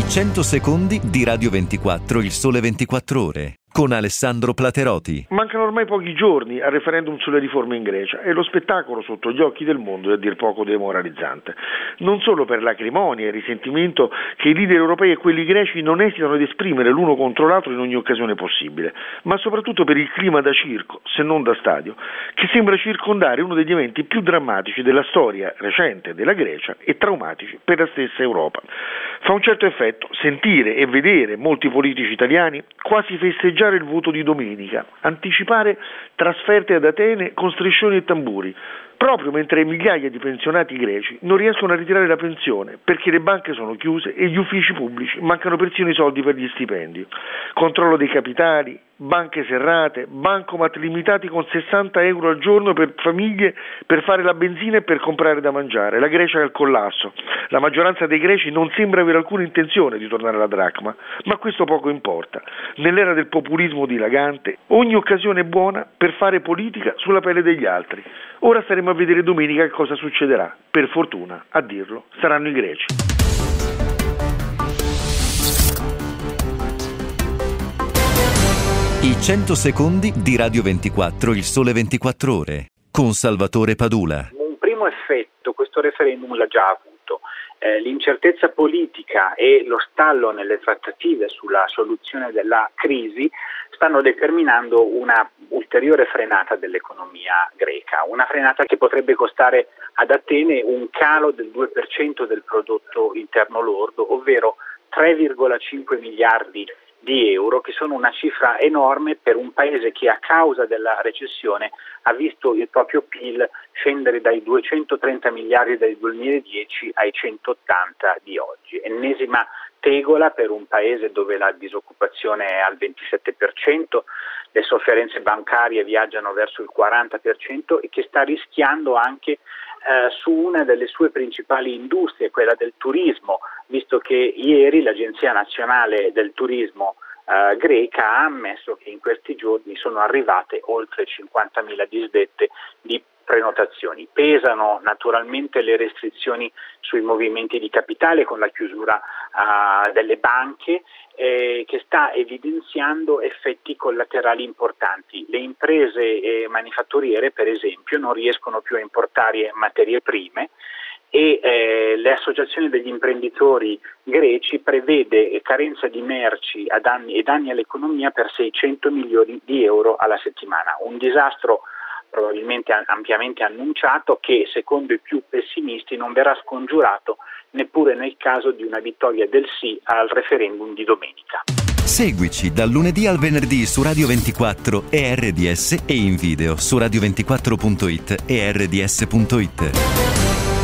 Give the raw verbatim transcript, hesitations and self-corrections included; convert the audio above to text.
cento secondi di Radio ventiquattro, il sole ventiquattro ore, con Alessandro Plateroti. Mancano ormai pochi giorni al referendum sulle riforme in Grecia e lo spettacolo sotto gli occhi del mondo è a dir poco demoralizzante. Non solo per l'acrimonia e il risentimento che i leader europei e quelli greci non esitano ad esprimere l'uno contro l'altro in ogni occasione possibile, ma soprattutto per il clima da circo, se non da stadio, che sembra circondare uno degli eventi più drammatici della storia recente della Grecia e traumatici per la stessa Europa. Fa un certo effetto sentire e vedere molti politici italiani quasi festeggiare il voto di domenica, anticipare trasferte ad Atene con striscioni e tamburi, proprio mentre migliaia di pensionati greci non riescono a ritirare la pensione perché le banche sono chiuse e gli uffici pubblici mancano persino i soldi per gli stipendi. Controllo dei capitali, banche serrate, bancomat limitati con sessanta euro al giorno per famiglie per fare la benzina e per comprare da mangiare. La Grecia è al collasso. La maggioranza dei greci non sembra avere alcuna intenzione di tornare alla dracma, ma questo poco importa. Nell'era del populismo dilagante, ogni occasione è buona per fare politica sulla pelle degli altri. Ora staremo a vedere domenica che cosa succederà. Per fortuna, a dirlo, saranno i greci. I cento secondi di Radio ventiquattro, il sole ventiquattro ore, con Salvatore Padula. Un primo effetto questo referendum l'ha già avuto. Eh, l'incertezza politica e lo stallo nelle trattative sulla soluzione della crisi stanno determinando una ulteriore frenata dell'economia greca, una frenata che potrebbe costare ad Atene un calo del due per cento del prodotto interno lordo, ovvero tre virgola cinque miliardi di euro, che sono una cifra enorme per un paese che a causa della recessione ha visto il proprio P I L scendere dai duecentotrenta miliardi del duemiladieci ai centottanta di oggi. Ennesima tegola per un paese dove la disoccupazione è al ventisette per cento, le sofferenze bancarie viaggiano verso il quaranta per cento e che sta rischiando anche eh, su una delle sue principali industrie, quella del turismo, visto che ieri l'Agenzia Nazionale del Turismo eh, greca ha ammesso che in questi giorni sono arrivate oltre cinquantamila disdette di prenotazioni. Pesano naturalmente le restrizioni sui movimenti di capitale con la chiusura uh, delle banche eh, che sta evidenziando effetti collaterali importanti. Le imprese eh, manifatturiere, per esempio, non riescono più a importare materie prime e eh, le associazioni degli imprenditori greci prevede carenza di merci a danni, e danni all'economia per seicento milioni di euro alla settimana. Un disastro probabilmente ampiamente annunciato che, secondo i più pessimisti, non verrà scongiurato neppure nel caso di una vittoria del sì al referendum di domenica. Seguici dal lunedì al venerdì su Radio ventiquattro e R D S e in video su radio ventiquattro punto it e R D S punto it.